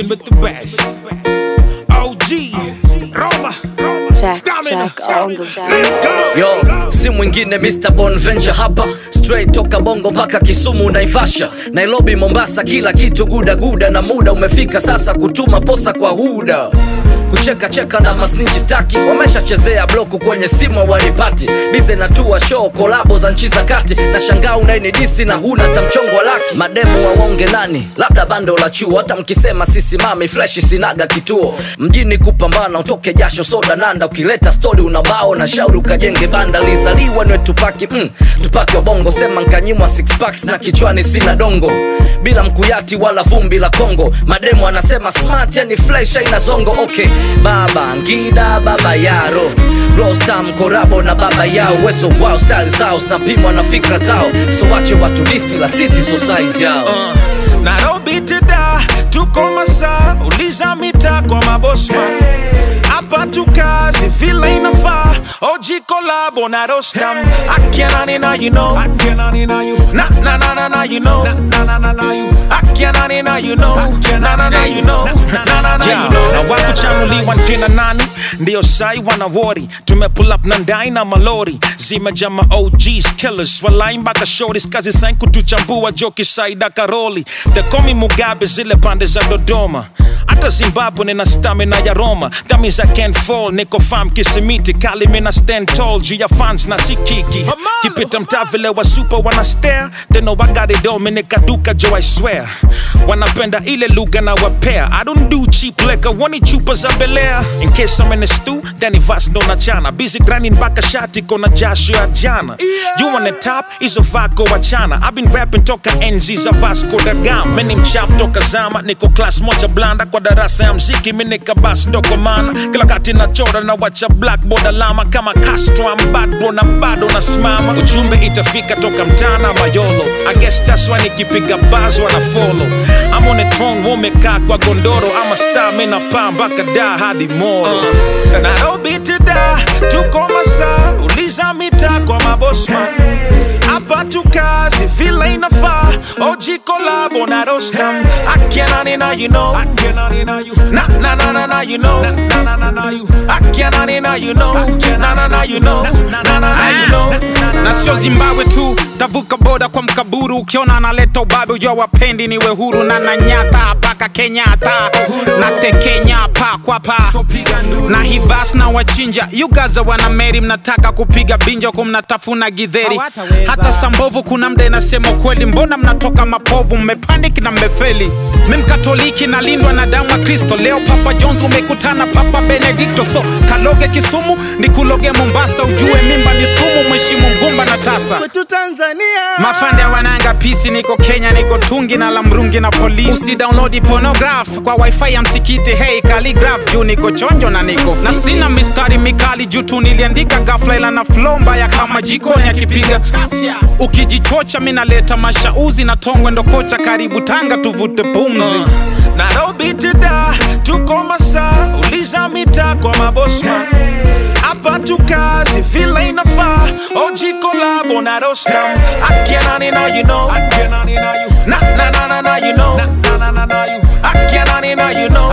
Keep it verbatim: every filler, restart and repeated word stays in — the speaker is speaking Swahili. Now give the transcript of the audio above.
rocking with the best. O G, Roma, Jack, Jack on the track. Let's go. Yo, si mwingine Mister Bonventure hapa. Straight toka Bongo mpaka Kisumu Naivasha, Nairobi, Mombasa, kila kitu guda guda. Na muda umefika sasa kutuma posa kwa huda. Kucheka cheka na masninji staki, wamesha chezea bloku kwenye simu wanipati. Bize na tuwa show, kolabo za nchi za kati. Na shangaa unainidisi na huna tamchongo laki. Mademu waonge nani, labda bando la chuo. Hata mkisema sisi mami, fresh sinaga kituo. Mjini kupambana, utoke jasho soda nanda. Ukileta story unabao na shauri ukajenge banda. Lizaliwa nwe tupaki, mm, tupaki wa Bongo. Sema nkanyimwa six packs na kichwani sina dongo. Bila mkuyati wala vumbi la Kongo. Mademu anasema smart yani flesh haina zongo. Okay, Baba Ngida, Baba Yaro, Rostam, Korabo na Baba Yao. Weso wow, style zao snapimwa na fikra zao. So wache watu disi la sisi so size yao. uh, Nairobi tada, tuko masa. Uliza mita kwa mabosma. Hapa tukazi vile inafaa. O G collabo na Rostam. Akianani na you know, Akianani na you Na na na na na you know, Na na na na you Akianani na you know, Na na na you know, Na na na you know. Na waku chanuli wankina nani, ndio sai wana worry. Tume pull up nandai na malori. Zima jama O Gs, killers. Walai mbaka shorties, kazi sain kutuchambua joki saida karoli. They call me Mugabe zile pande za Dodoma. Ata Zimbabwe nina stamina ya Roma. That means I can't fall, niko fam kisimiti. Kali mina stand tall, juu ya fans na sikiki. Kipita mtaa vile wa super wana stare. They know I got it all, minika duka jo I swear. Wanapenda ile lugha na wapea. I don't do cheap liquor, wani chupa za Belair. In case I'm in the stew, then vas ndo na chana. Busy grinding baka shati kona jasho ya jana. You on the top, izo vako wachana. I've been rapping toka enzi za Vasco da Gama. Mini mchafu toka zama, niko class moja blanda. Kwa darasa ya mziki, minika bas ndoko mana. Kila kati na chora na wacha blackboard alama. Kama Castro, I'm bad bro na bado na smama. Ujumbe itafika toka mtana Mayolo. I guess that's why nikipiga buzz wana follow. I'm on the throne, womeka kwa gondoro. I'm a star, mina paa mpaka da hadi moro. uh, Nairobi tada, tuko masa. Uliza mita kwa mabosma. Hapa tukazi vile inafaa. O G collabo na Rostam. Akianani na you know, Akianani na you Na na na na na you know, Na na na na you Akianani na you know, Na na na you know, Na na na you know. Na sio Zimbabwe tu, tavuka boda kwa mkaburu. Ukiona analeta ubabe ujua wapendi niwe huru. Na nanyata paka Kenyatta, na tekenya pa kwa pa. Na hivas na wachinja, you guys wana meri. Mnataka kupiga binjo kumnatafuna githeri. Hata sambovu kuna mda inasema kweli. Mbona mnatoka mapovu, mmepanic na mmefeli. Mimi Katoliki na lindwa na damu wa Kristo. Leo Papa Jones umekutana Papa Benedicto. So kaloge Kisumu, nikuloge Mombasa. Ujue mimba ni sumu, mheshimu mgumba na tasa. Kwetu Tanzania Mafande wananga pisi, niko Kenya, niko Tungi na Lamrungi na polisi. Usi download pornograph kwa wifi ya msikiti. Hey calligraph juu niko chonjo na niko na sina mistari mikali juu tu niliandika ghafla. Ila na flomba ya kama jikoni akipiga chafya. Ukijichocha mina leta mashauzi na tongwe ndo kocha. Karibu Tanga tuvute pumzi. uh, Nairobi tada, tuko masa. Uliza mita kwa mabosma. Hapa tukazi vile inafaa. O G collabo na Rostam. Akianani na you know, Akianani na you Na na na na na you know, Na na na na you Akianani na you know,